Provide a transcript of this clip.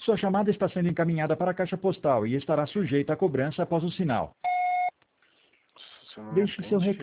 Sua chamada está sendo encaminhada para a caixa postal e estará sujeita a cobrança após o sinal. Você não me Deixe seu atende? recado.